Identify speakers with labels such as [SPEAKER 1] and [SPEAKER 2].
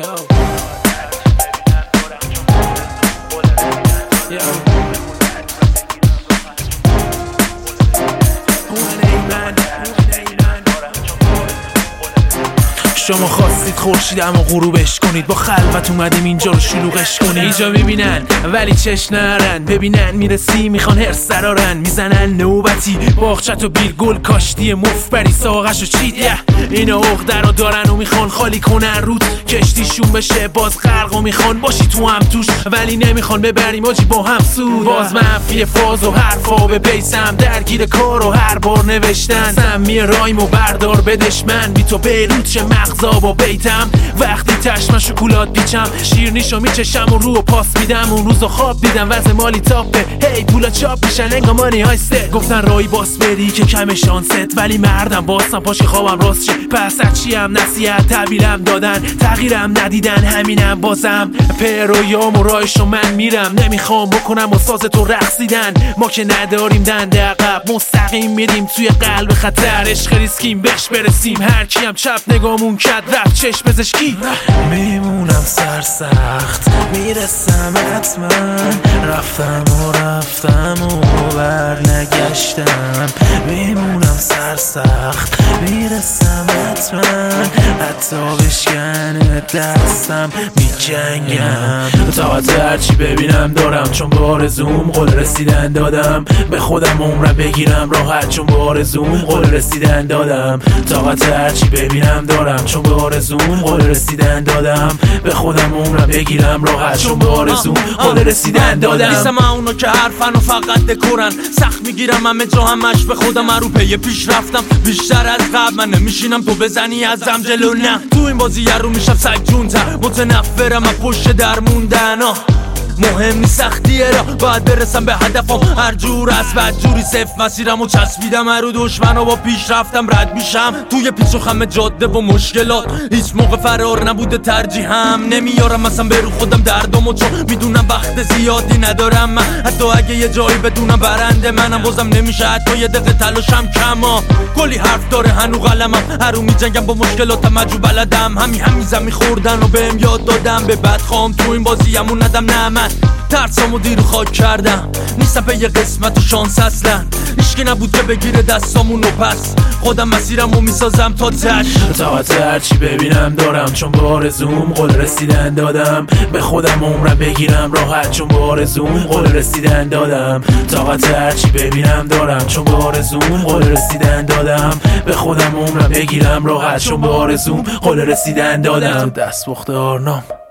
[SPEAKER 1] شما خواستید خورشیدمو غروبش کنید، با خلوت اومدیم اینجا رو شلوغش کنید. اینجا میبینن ولی چش نرن، ببینن میرسی میخوان هرس درارن، میزنن نوبتی باغچت و بیل گل کاشتی مفبری ساقش و چیده. اینا عقده رو دارن و میخوان خالی کنن رود کشتیشون بشه باز غرق و میخوان باشی تو هم توش، ولی نمیخوان ببریم آجی با هم سود. باز منفی فاز و حرفا به بیسم درگیر کار و هر بار نوشتن سمی رایمو بردار بدش من بی تو بیروت چه مغزا با بیتم. وقتی تشمن شکولات بیچم شیرنیشو میچشم و رو پاس میدم. اون روزو خواب دیدم وضع مالی تاپه، هی پولا چاپ میشن انگا مانی های سه. گفتن رای باس بری که کم شانست، ولی مردم باستم پاش که خوابم راست شه. پس چیم نصیحت تحویلم دادن تغییرم ندیدن، همینم بازم پرویام و رایشو من میرم. نمیخوام بکنم و ساز تو رقصیدن، ما که نداریم دنده عقب مستقیم میریم توی قلب خطر. عشق ریسکیم بهش برسیم، هر کیم چپ نگامون کد رفت چشم پزشکی. میمونم سرسخت میرسم حتما، رفتم و برنگشتم. میمونم سرسخت میرسم حتما، حتی بشکنه دستم میجنگم. طاقت هرچی ببینم دارم چون به آرزوم قول رسیدن دادم. به خودم عمرم بگیرم راحت چون به آرزوم قول رسیدن دادم. طاقت هرچی ببینم دارم چون به آرزوم قول رسیدن دادم. به خودم عمرم بگیرم راحت چون به آرزوم قول رسیدن دادم.
[SPEAKER 2] نیستم اونا که حرفن و فقط دکورن، سخت میگیرم همه جا همش به خودم رو پی پیش رفتم بیشتر از قبل. من نمیشینم تو بزنی ازم جلو، نه تو این بازی رو میشم سگجونتر. متنفرم از پشت در موندن، مهم نیست سختیه را باید برسم به هدفم. هر جور از بدجوری صفر مسیرم و چسبیدم رو دشمن و با پیش رفتم رد میشم توی پیچ و خم جاده و مشکلات. هیچ موقع فرار نبوده ترجیحم، نمیارم مثلا به رو خودم دردمو چون میدونم وقت زیادی ندارم. من حتی اگه یه جایی بدونم برنده منم بازم نمیشه حتی یه دقیقه تلاشم کما. کلی حرف داره هنو قلمم، هرو میجنگم با مشکلاتم عجو بلدم. همیزم میخوردن و بهم یاد دادم به بد خواهم تو این بازیمون ندم. نه من ترسامو دیر خاک کردم، نیستم به یه قسمت و شانس اصلا. هیچکی نبود که بگیره دستامونو، پس خودم مسیرمو میسازم تا تش.
[SPEAKER 1] طاقت هرچی ببینم دارم چون به آرزوم قول رسیدن دادم. به خودم عمرم بگیرم راحت چون به آرزوم قول رسیدن دادم. طاقت هرچی ببینم دارم چون به آرزوم قول رسیدن دادم. به خودم عمرم بگیرم راحت چون به آرزوم قول رسیدن دادم. دست بخت آرنام